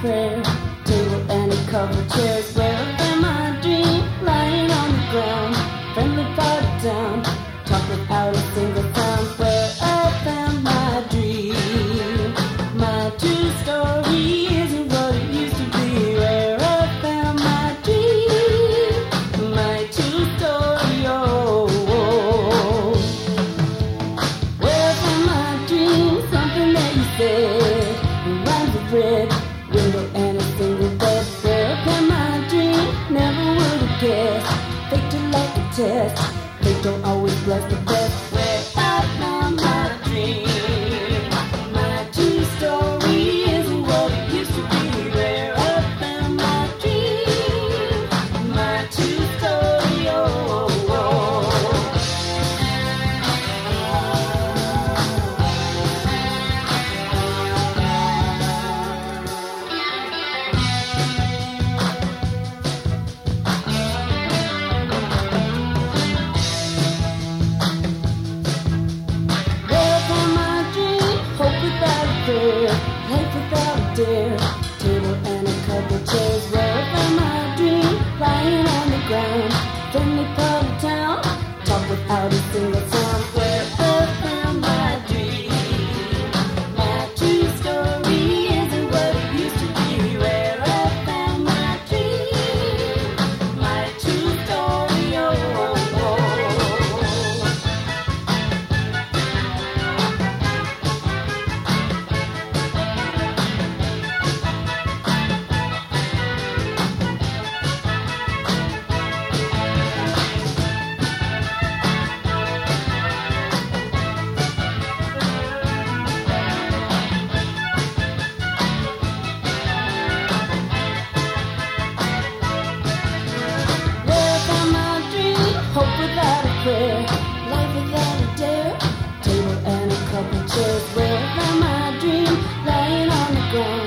prayer, table and a couple chairs. Where I found my dream, lying on the ground, friendly part of town, talk without a single sound. Where I found my dream, my true story isn't what it used to be. Where I found my dream, my true story, oh, oh. Where I found my dream, something that you said, rhymes with red, window and a single bed. Where I found my dream, never would have guessed. Fate to like a test, fate don't always bless the best. Where I found my dream, my true story isn't what it used to be. Where I found my dream, my true story, oh, oh. Life without a dare, table and a couple chairs. Where I found my dream, lying on the ground, friendly part of town, talk without a single sound. Where I found my dream, my true story isn't what it used to be. Where I found my dream, my true story, oh, oh, oh. Hope without a prayer, life without a dare, table and a couple chairs. Where I found my dream, lying on the ground,